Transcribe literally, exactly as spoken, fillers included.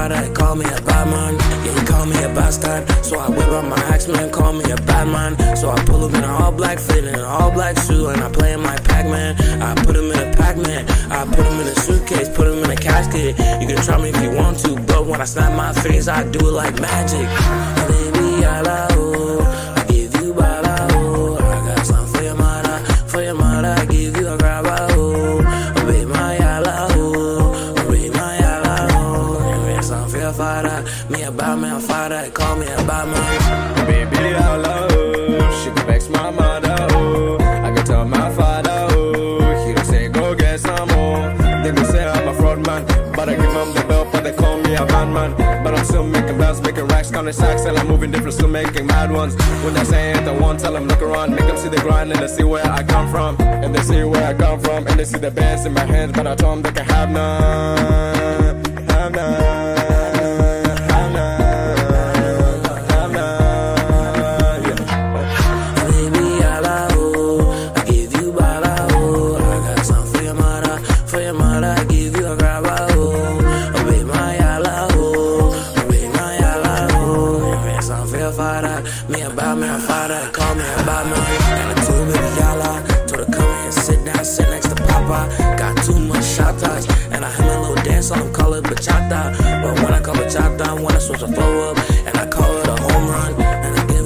father, they call me a bad man. Yeah, he call me a bastard. So I whip up my axe, man, call me a bad man. So I pull him in an all black fit and an all black suit, and I play him like Pac-Man. I put him in a Pac-Man. I put him in a suitcase, put him in a casket. You can try me if you want to, but when I snap my face, I do it like magic. Baby, I love you. I give you bala, oh. I got something for your mother, for your mother. I give you a grab, oh. Baby, my yala, oh. Baby, my yala, oh. Give me something for your father. Me a bad man, father, they call me a bad man. Baby, I love you. She can vex my mother, oh. I can tell my father, oh. He don't say go get some more. They go say I'm a fraud man, but I give them the belt, but they call me a bad man. But I'm still making bells, making racks, counting sacks, and I'm moving different, still making mad ones. When they say it, I won't tell them look around, make them see the grind and they see where I come from, and they see where I come from, and they see the bands in my hands, but I told them they can have none, have none. Me a bad man, father, call me a bad man. And I told baby Yala, told her come here and sit down, sit next to Papa. Got too much shot touch, and I had my little dance on him, call it bachata. But when I call bachata, I wanna switch the flow up, and I call it a home run. And I give